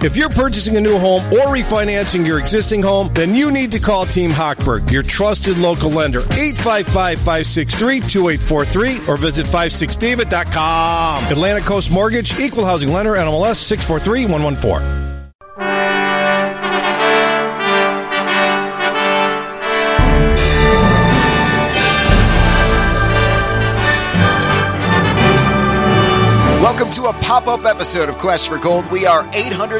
If you're purchasing a new home or refinancing your existing home, then you need to call Team Hochberg, your trusted local lender. 855-563-2843 or visit 56david.com. Atlantic Coast Mortgage, Equal Housing Lender, NMLS 643114. Welcome to a pop-up episode of Quest for Gold. We are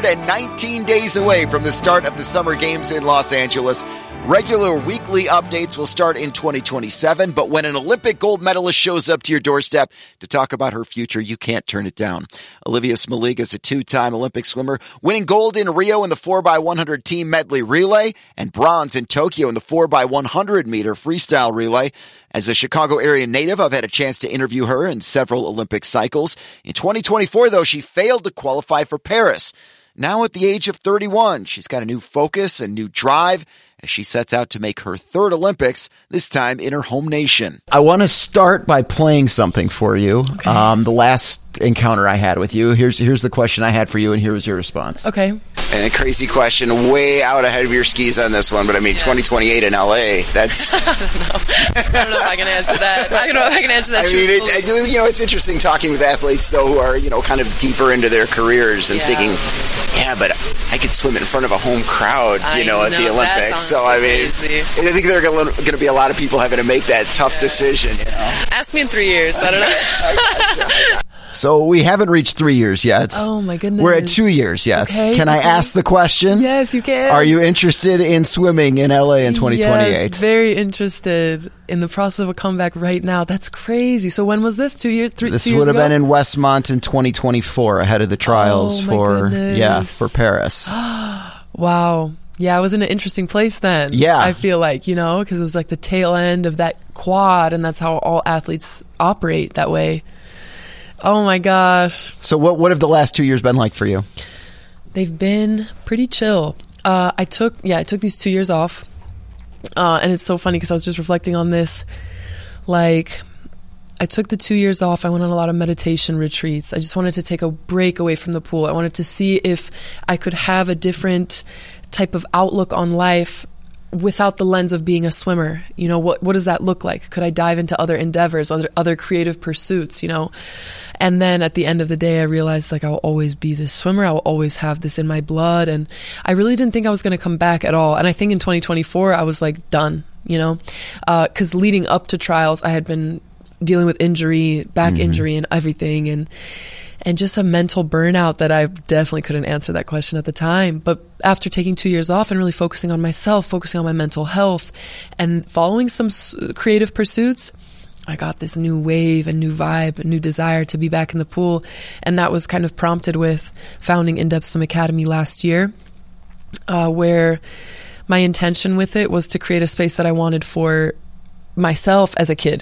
819 days away from the start of the Summer Games in Los Angeles. Regular weekly updates will start in 2027, but when an Olympic gold medalist shows up to your doorstep to talk about her future, you can't turn it down. Olivia Smoliga is a two-time Olympic swimmer, winning gold in Rio in the 4x100 team medley relay and bronze in Tokyo in the 4x100-meter freestyle relay. As a Chicago area native, I've had a chance to interview her in several Olympic cycles. In 2024, though, she failed to qualify for Paris. Now at the age of 31, she's got a new focus and new drive as she sets out to make her third Olympics, this time in her home nation. I want to start by playing something for you. Okay. The last encounter I had with you. Here's the question I had for you, and here was your response. Okay. And a crazy question, way out ahead of your skis on this one, but I mean, 2028 in LA, that's... I don't know if I can answer that. I don't know if I can answer that truthfully. It's interesting talking with athletes, though, who are, kind of deeper into their careers and thinking, but I could swim in front of a home crowd, at the Olympics. So, I mean, crazy. I think there are going to be a lot of people having to make that tough decision, Ask me in 3 years. I don't know. So we haven't reached 3 years yet. Oh, my goodness. We're at 2 years yet. Okay, can I ask the question? Yes, you can. Are you interested in swimming in LA in 2028? Yes, very interested. In the process of a comeback right now. That's crazy. So when was this? 2 years? This would have been in Westmont in 2024 ahead of the trials for Paris. Wow. Yeah, I was in an interesting place then. Yeah. I feel like, because it was like the tail end of that quad, and that's how all athletes operate that way. Oh my gosh. So what have the last 2 years been like for you? They've been pretty chill. I took these 2 years off. And it's so funny because I was just reflecting on this. Like, I took the 2 years off. I went on a lot of meditation retreats. I just wanted to take a break away from the pool. I wanted to see if I could have a different type of outlook on life without the lens of being a swimmer. What does that look like? Could I dive into other endeavors, other creative pursuits, And then at the end of the day, I realized I'll always be this swimmer. I will always have this in my blood. And I really didn't think I was going to come back at all. And I think in 2024, I was done, because leading up to trials, I had been dealing with injury, back injury and everything. And just a mental burnout that I definitely couldn't answer that question at the time. But after taking 2 years off and really focusing on myself, focusing on my mental health and following some creative pursuits, I got this new wave, a new vibe, a new desire to be back in the pool. And that was kind of prompted with founding In Depth Swim Academy last year, where my intention with it was to create a space that I wanted for myself as a kid.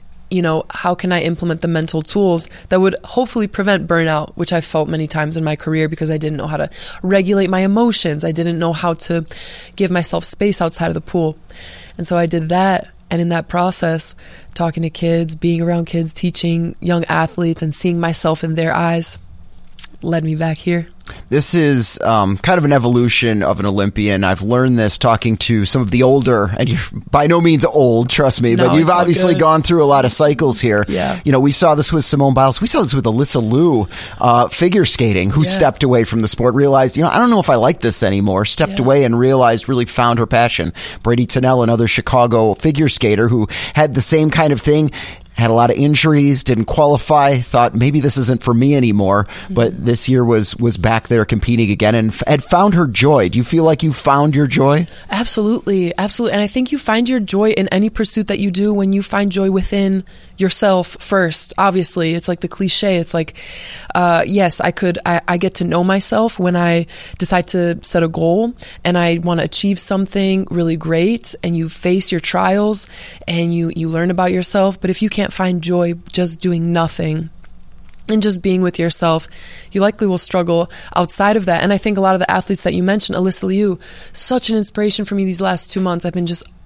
How can I implement the mental tools that would hopefully prevent burnout, which I've felt many times in my career because I didn't know how to regulate my emotions. I didn't know how to give myself space outside of the pool. And so I did that. And in that process, talking to kids, being around kids, teaching young athletes and seeing myself in their eyes led me back here. This is kind of an evolution of an Olympian. I've learned this talking to some of the older, and you're by no means old, trust me, but you've obviously gone through a lot of cycles here. Yeah. We saw this with Simone Biles. We saw this with Alyssa Liu, figure skating, who stepped away from the sport, realized, I don't know if I like this anymore, stepped away and realized, really found her passion. Brady Tennell, another Chicago figure skater who had the same kind of thing. Had a lot of injuries, didn't qualify, thought maybe this isn't for me anymore, but this year was back there competing again and had found her joy. Do you feel like you found your joy? Absolutely. Absolutely. And I think you find your joy in any pursuit that you do when you find joy within yourself first. Obviously, it's like the cliche. It's like, yes, I get to know myself when I decide to set a goal and I want to achieve something really great, and you face your trials and you learn about yourself. But if you can't find joy just doing nothing and just being with yourself, you likely will struggle outside of that. And I think a lot of the athletes that you mentioned, Alyssa Liu, such an inspiration for me these last 2 months. I've been just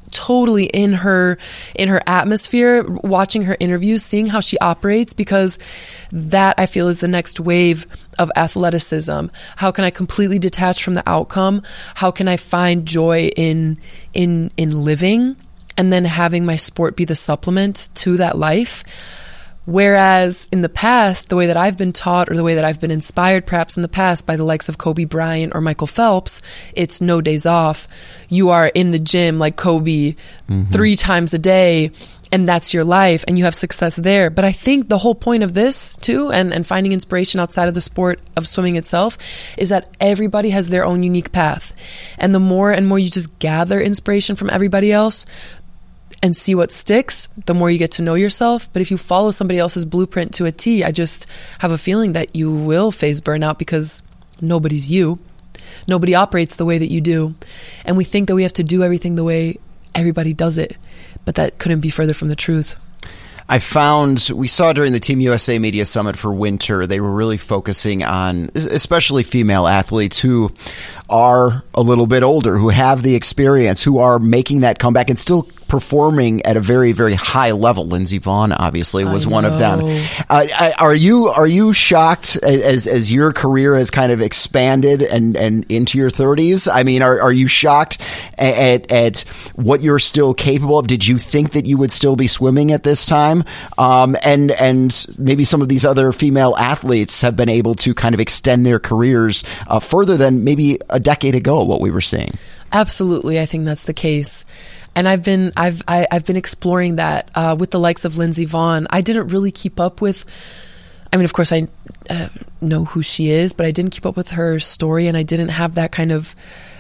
totally in her atmosphere, watching her interviews, seeing how she operates, because that I feel is the next wave of athleticism. How can I completely detach from the outcome? How can I find joy in living, and then having my sport be the supplement to that life? Whereas in the past, the way that I've been taught, or the way that I've been inspired perhaps in the past by the likes of Kobe Bryant or Michael Phelps, it's no days off. You are in the gym like Kobe 3 times a day, and that's your life, and you have success there. But I think the whole point of this too, and finding inspiration outside of the sport of swimming itself, is that everybody has their own unique path. And the more and more you just gather inspiration from everybody else and see what sticks, the more you get to know yourself. But if you follow somebody else's blueprint to a T, I just have a feeling that you will face burnout, because nobody's you. Nobody operates the way that you do. And we think that we have to do everything the way everybody does it. But that couldn't be further from the truth. I found, we saw during the Team USA Media Summit for winter, they were really focusing on especially female athletes who are a little bit older, who have the experience, who are making that comeback and still performing at a very, very high level. Lindsey Vonn obviously was one of them. Are you shocked as your career has kind of expanded and into your 30s? I mean, are you shocked at what you're still capable of? Did you think that you would still be swimming at this time? And maybe some of these other female athletes have been able to kind of extend their careers further than maybe a decade ago, what we were seeing. Absolutely. I think that's the case. And I've been exploring that with the likes of Lindsey Vonn. I didn't really keep up with, I mean, of course I know who she is, but I didn't keep up with her story, and I didn't have that kind of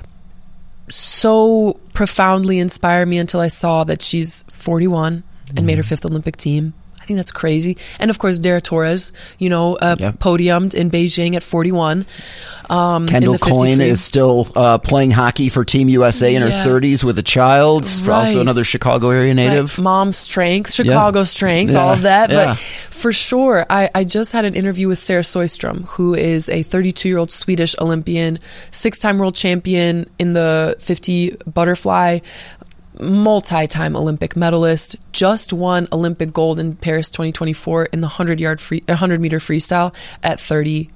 so profoundly inspire me until I saw that she's 41 and made her 5th Olympic team. I think that's crazy. And of course, Dara Torres, podiumed in Beijing at 41. Kendall Coyne is still playing hockey for Team USA in her 30s with a child. Right. Also another Chicago area native. Right. Mom strength, Chicago strength, all of that. Yeah. But for sure, I just had an interview with Sarah Sjöström, who is a 32-year-old Swedish Olympian, 6-time world champion in the 50 butterfly, multi-time Olympic medalist, just won Olympic gold in Paris 2024 in the 100-meter freestyle at 30.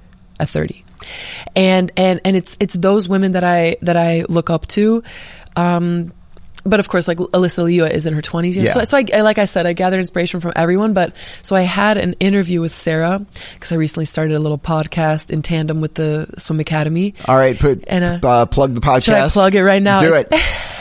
And it's those women that I look up to. But of course, like Alyssa Liu is in her 20s. You know? So I, like I said, I gather inspiration from everyone. But so I had an interview with Sarah, because I recently started a little podcast in tandem with the Swim Academy. All right, plug the podcast. Should I plug it right now? Do it.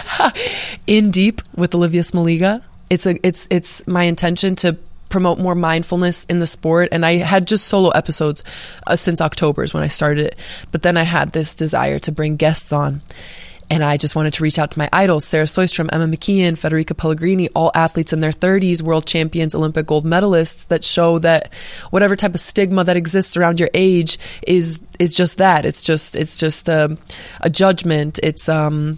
In Deep with Olivia Smoliga. It's my intention to promote more mindfulness in the sport, and I had just solo episodes since October is when I started it. But then I had this desire to bring guests on. And I just wanted to reach out to my idols, Sarah Sjöström, Emma McKeon, Federica Pellegrini, all athletes in their 30s, world champions, Olympic gold medalists, that show that whatever type of stigma that exists around your age is just that. It's just a judgment. It's a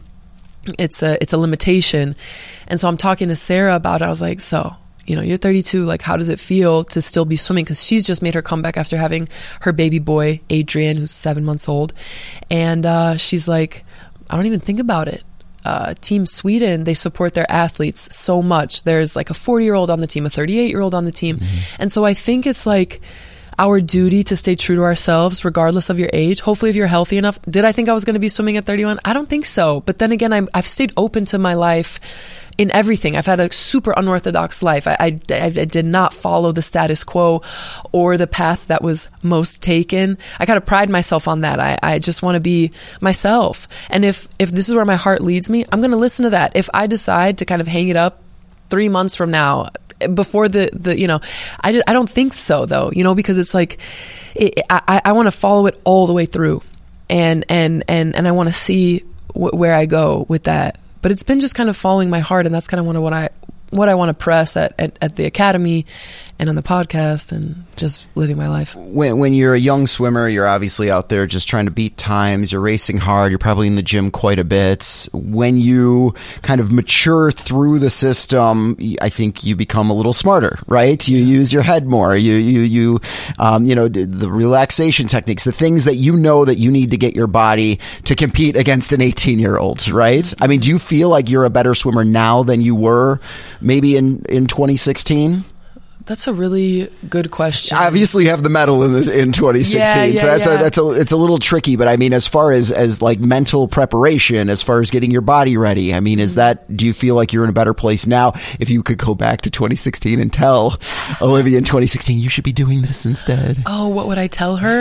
limitation. And so I'm talking to Sarah about it. I was like, so, you're 32. Like, how does it feel to still be swimming? Because she's just made her comeback after having her baby boy, Adrian, who's 7 months old. And she's like, I don't even think about it. Team Sweden, they support their athletes so much. There's like a 40-year-old on the team, a 38-year-old on the team. And so I think it's like our duty to stay true to ourselves, regardless of your age. Hopefully, if you're healthy enough. Did I think I was going to be swimming at 31? I don't think so. But then again, I've stayed open to my life in everything. I've had a super unorthodox life. I did not follow the status quo or the path that was most taken. I kind of pride myself on that. I just want to be myself. And if this is where my heart leads me, I'm going to listen to that. If I decide to kind of hang it up 3 months from now, before I don't think so though, because it's like, I want to follow it all the way through, and I want to see where I go with that. But it's been just kind of following my heart, and that's kind of what I want to press at the academy on the podcast and just living my life. When you're a young swimmer, you're obviously out there just trying to beat times. You're racing hard. You're probably in the gym quite a bit. When you kind of mature through the system, I think you become a little smarter, right? You use your head more. You know, the relaxation techniques, the things that you know that you need to get your body to compete against an 18-year-old, right? I mean, do you feel like you're a better swimmer now than you were maybe in 2016? That's a really good question. Obviously, you have the medal in 2016, so it's a little tricky. But I mean, as far as like mental preparation, as far as getting your body ready, I mean, do you feel like you're in a better place now? If you could go back to 2016 and tell Olivia in 2016, you should be doing this instead. Oh, what would I tell her?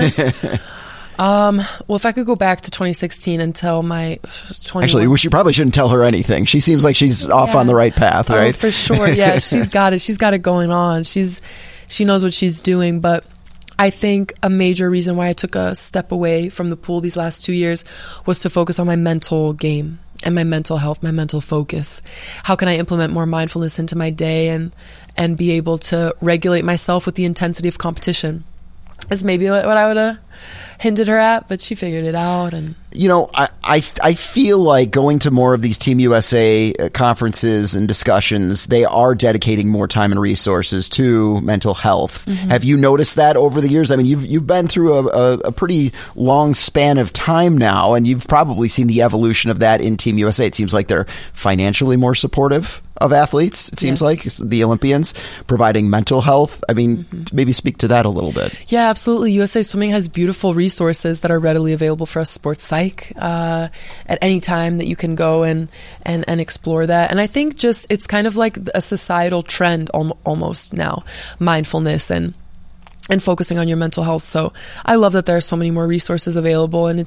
Well, if I could go back to 2016 and tell my 21... Actually, she probably shouldn't tell her anything. She seems like she's off on the right path, right? Oh, for sure. Yeah, she's got it. She's got it going on. She knows what she's doing. But I think a major reason why I took a step away from the pool these last 2 years was to focus on my mental game and my mental health, my mental focus. How can I implement more mindfulness into my day and be able to regulate myself with the intensity of competition? That's maybe what I would have hinted her at, but she figured it out. And you know, I feel like going to more of these Team USA conferences and discussions, they are dedicating more time and resources to mental health. Mm-hmm. Have you noticed that over the years? I mean, you've been through a pretty long span of time now, and you've probably seen the evolution of that in Team USA. It seems like they're financially more supportive of athletes, it seems like, the Olympians, providing mental health. I mean, maybe speak to that a little bit. Yeah, absolutely. USA Swimming has beautiful resources that are readily available for us sports psych at any time that you can go and explore that. And I think just it's kind of like a societal trend almost now, mindfulness and focusing on your mental health. So I love that there are so many more resources available. And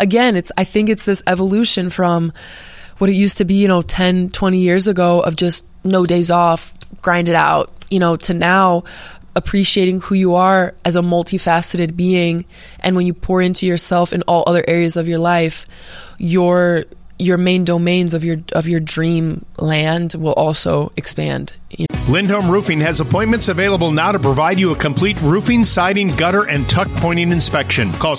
I think it's this evolution from what it used to be, 10, 20 years ago of just no days off, grind it out, to now appreciating who you are as a multifaceted being. And when you pour into yourself in all other areas of your life, your main domains of your dream land will also expand. Lindholm Roofing has appointments available now to provide you a complete roofing, siding, gutter, and tuck pointing inspection. Call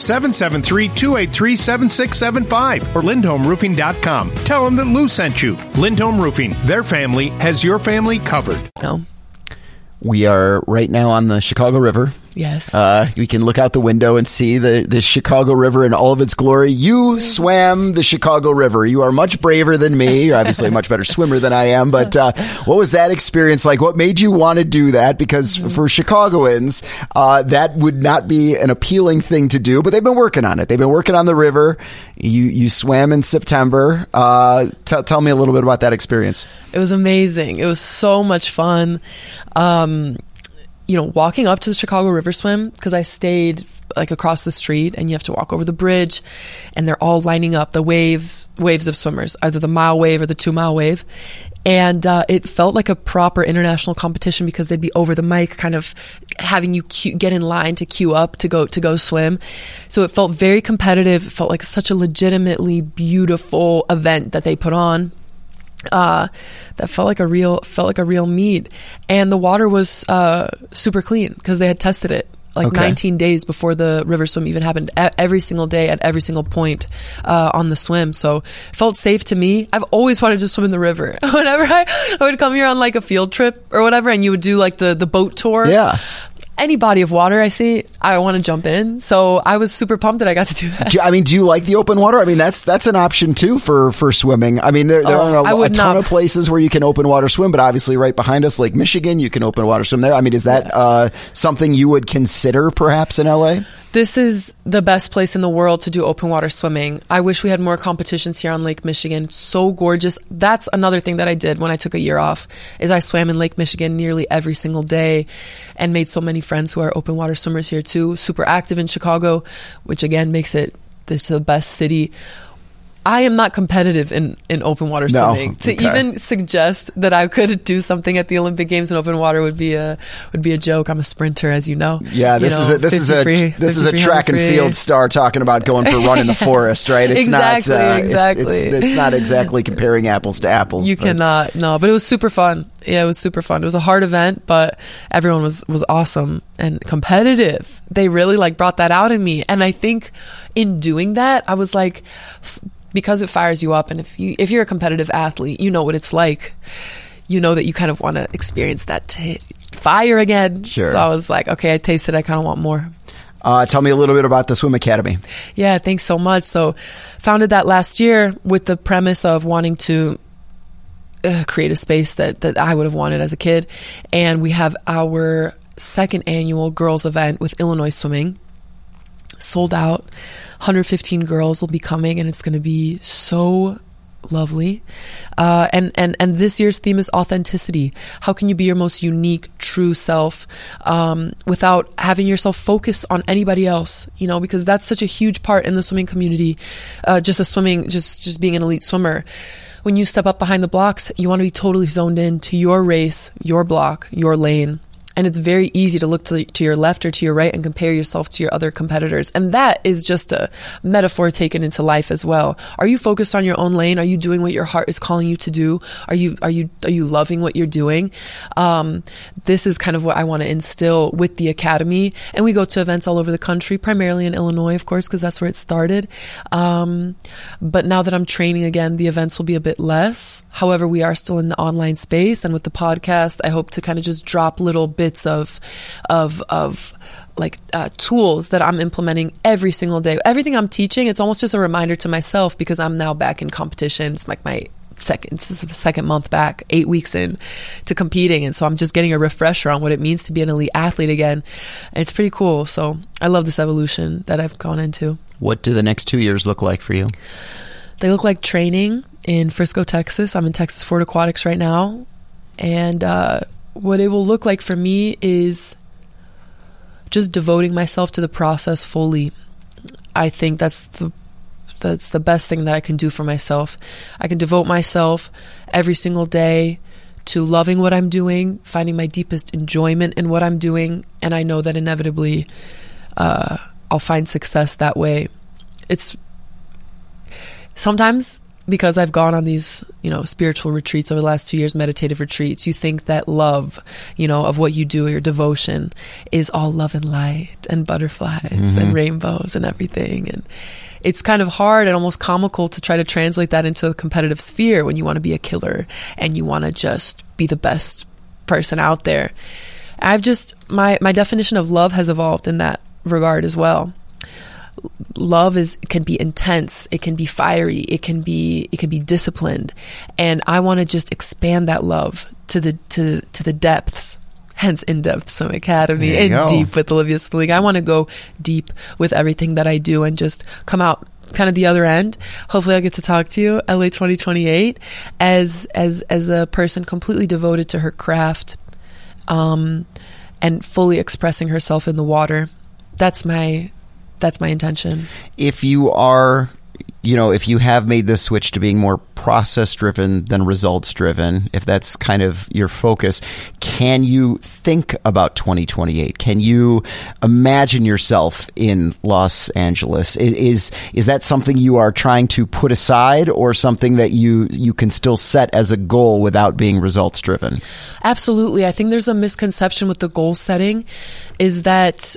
773-283-7675 or lindholmroofing.com. Tell them that Lou sent you. Lindholm Roofing, their family has your family covered. No. We are right now on the Chicago River. Yes. We can look out the window and see the Chicago River in all of its glory. You swam the Chicago River. You are much braver than me. You're obviously a much better swimmer than I am. But what was that experience like? What made you want to do that? Because for Chicagoans, that would not be an appealing thing to do. But they've been working on it. They've been working on the river. You swam in September. Tell me a little bit about that experience. It was amazing. It was so much fun. Walking up to the Chicago River swim, because I stayed like across the street and you have to walk over the bridge and they're all lining up, the waves of swimmers, either the mile wave or the 2 mile wave. And it felt like a proper international competition because they'd be over the mic kind of having you get in line to queue up to go swim. So it felt very competitive. It felt like such a legitimately beautiful event that they put on. That felt like a real meet, and the water was super clean because they had tested it 19 days before the river swim even happened, every single day at every single point on the swim. So it felt safe to me. I've always wanted to swim in the river. Whenever I would come here on like a field trip or whatever, and you would do like the boat tour. Yeah. Any body of water I see, I want to jump in. So I was super pumped that I got to do that. Do you like the open water? I mean, that's an option too for swimming. I mean, there are a ton of places where you can open water swim, but obviously right behind us, Lake Michigan, you can open water swim there. I mean, is that something you would consider perhaps in LA? This is the best place in the world to do open water swimming. I wish we had more competitions here on Lake Michigan. It's so gorgeous. That's another thing that I did when I took a year off, is I swam in Lake Michigan nearly every single day and made so many friends who are open water swimmers here too. Super active in Chicago, which again makes it the best city. I am not competitive in open water swimming. To even suggest that I could do something at the Olympic Games in open water would be a joke. I'm a sprinter, as you know. Yeah, this is a track and field star talking about going for a run in the forest, right? It's exactly. It's not exactly comparing apples to apples. You cannot, no. But it was super fun. Yeah, it was super fun. It was a hard event, but everyone was awesome and competitive. They really like brought that out in me, and I think in doing that, I was like, because it fires you up, and if you're a competitive athlete, you know what it's like. You know that you kind of want to experience that fire again. Sure. So I was like, okay, I tasted it. I kind of want more. Tell me a little bit about the Swim Academy. Yeah, thanks so much. So founded that last year with the premise of wanting to create a space that I would have wanted as a kid. And we have our second annual girls event with Illinois Swimming. Sold out. 115 girls will be coming, and it's going to be so lovely. And this year's theme is authenticity. How can you be your most unique, true self without having yourself focus on anybody else? You know, because that's such a huge part in the swimming community. Just being an elite swimmer. When you step up behind the blocks, you want to be totally zoned in to your race, your block, your lane. And it's very easy to look to your left or to your right and compare yourself to your other competitors. And that is just a metaphor taken into life as well. Are you focused on your own lane? Are you doing what your heart is calling you to do? Are you loving what you're doing? This is kind of what I want to instill with the Academy. And we go to events all over the country, primarily in Illinois, of course, because that's where it started. But now that I'm training again, the events will be a bit less. However, we are still in the online space. And with the podcast, I hope to kind of just drop little bits of tools that I'm implementing every single day. Everything I'm teaching, it's almost just a reminder to myself, because I'm now back in competition. It's like this is the second month back, 8 weeks in to competing. And so I'm just getting a refresher on what it means to be an elite athlete again. And it's pretty cool. So I love this evolution that I've gone into. What do the next 2 years look like for you? They look like training in Frisco, Texas. I'm in Texas Fort Aquatics right now. And, what it will look like for me is just devoting myself to the process fully. I think that's the best thing that I can do for myself. I can devote myself every single day to loving what I'm doing, finding my deepest enjoyment in what I'm doing, and I know that inevitably I'll find success that way. It's sometimes, because I've gone on these, spiritual retreats over the last 2 years, meditative retreats, you think that love, of what you do, your devotion, is all love and light and butterflies and rainbows and everything. And it's kind of hard and almost comical to try to translate that into a competitive sphere when you want to be a killer and you want to just be the best person out there. My definition of love has evolved in that regard as well. Love can be intense, it can be fiery, it can be disciplined, and I want to just expand that love to the depths. Hence, In-Depth Swim Academy, and deep with Olivia Spilling. I want to go deep with everything that I do and just come out kind of the other end. Hopefully, I'll get to talk to you LA 2028 as a person completely devoted to her craft, and fully expressing herself in the water. That's my intention. If you are, if you have made the switch to being more process driven than results driven, if that's kind of your focus, can you think about 2028? Can you imagine yourself in Los Angeles? Is that something you are trying to put aside, or something that you can still set as a goal without being results driven? Absolutely. I think there's a misconception with the goal setting, is that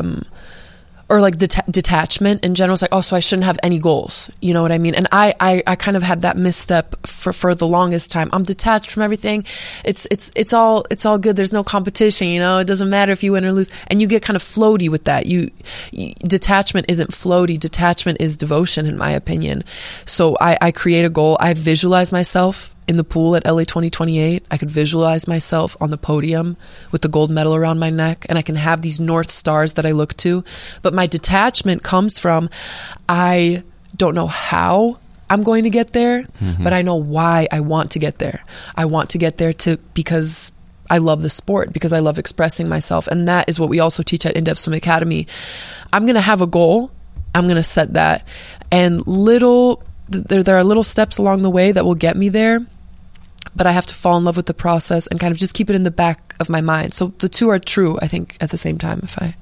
or like detachment in general. It's like, oh, so I shouldn't have any goals. You know what I mean? And I kind of had that misstep for the longest time. I'm detached from everything. It's all good. There's no competition. It doesn't matter if you win or lose. And you get kind of floaty with that. Detachment isn't floaty. Detachment is devotion, in my opinion. So I create a goal. I visualize myself in the pool at LA 2028. I could visualize myself on the podium with the gold medal around my neck, and I can have these North Stars that I look to. But my detachment comes from, I don't know how I'm going to get there, but I know why I want to get there. I want to get there because I love the sport, because I love expressing myself. And that is what we also teach at In-Depth Swim Academy. I'm going to have a goal. I'm going to set that. And little there are little steps along the way that will get me there, but I have to fall in love with the process and kind of just keep it in the back of my mind. So the two are true, I think, at the same time, if I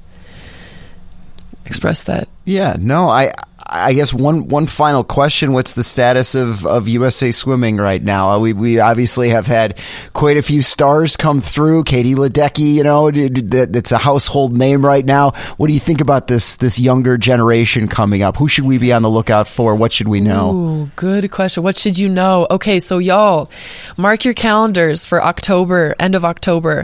express that. Yeah, no, I guess one final question. What's the status of USA Swimming right now? We obviously have had quite a few stars come through. Katie Ledecky, that's a household name right now. What do you think about this younger generation coming up? Who should we be on the lookout for? What should we know? Ooh, good question. What should you know? Okay, so y'all, mark your calendars for October, end of October.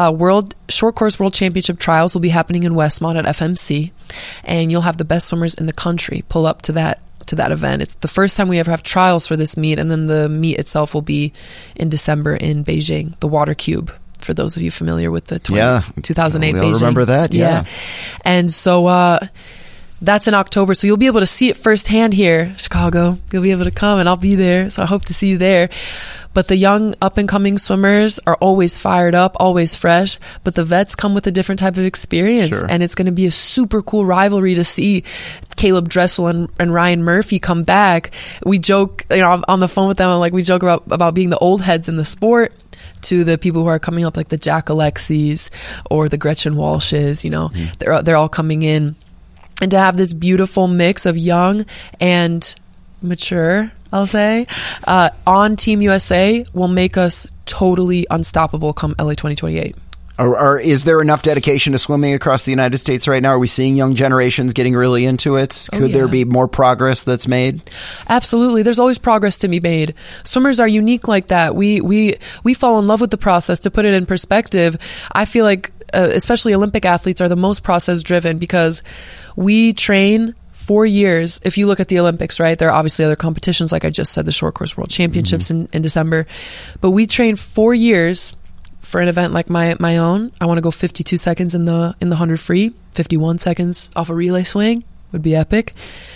Short Course World Championship trials will be happening in Westmont at FMC, and you'll have the best swimmers in the country pull up to that event. It's the first time we ever have trials for this meet, and then the meet itself will be in December in Beijing, the Water Cube, for those of you familiar with the 2008 we Beijing. Remember that, yeah. And so that's in October, so you'll be able to see it firsthand here, Chicago. You'll be able to come, and I'll be there, so I hope to see you there. But the young up-and-coming swimmers are always fired up, always fresh. But the vets come with a different type of experience. Sure. And it's going to be a super cool rivalry to see Caleb Dressel and Ryan Murphy come back. We joke, on the phone with them, we joke about being the old heads in the sport to the people who are coming up, like the Jack Alexis or the Gretchen Walshes. They're all coming in. And to have this beautiful mix of young and mature, I'll say, on Team USA will make us totally unstoppable come LA 2028. Or is there enough dedication to swimming across the United States right now? Are we seeing young generations getting really into it? Could there be more progress that's made? Absolutely. There's always progress to be made. Swimmers are unique like that. We fall in love with the process. To put it in perspective, I feel like especially Olympic athletes are the most process driven because we train 4 years. If you look at the Olympics, right, there are obviously other competitions, like I just said, the Short Course World Championships in December, but we train 4 years for an event like my own. I want to go 52 seconds in the 100 free, 51 seconds off a relay swing would be epic.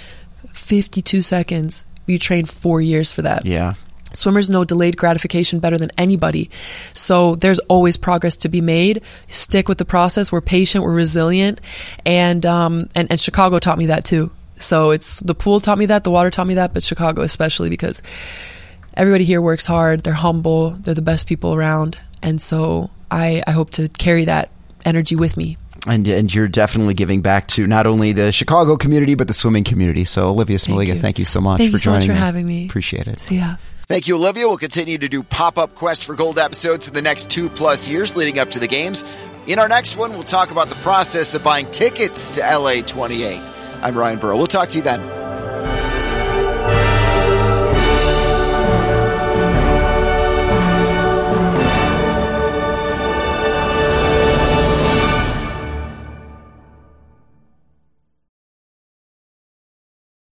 52 seconds. You train 4 years for that. Yeah. Swimmers know delayed gratification better than anybody. So there's always progress to be made. Stick with the process. We're patient. We're resilient. And Chicago taught me that too. So it's the pool taught me that, the water taught me that, but Chicago especially, because everybody here works hard. They're humble. They're the best people around. And so I hope to carry that energy with me. And you're definitely giving back to not only the Chicago community, but the swimming community. So Olivia Smoliga, thank you so much for joining me. Thank you so much for having me. Appreciate it. See ya. Thank you, Olivia. We'll continue to do pop-up Quest for Gold episodes in the next 2+ years leading up to the games. In our next one, we'll talk about the process of buying tickets to LA 28. I'm Ryan Burrow. We'll talk to you then.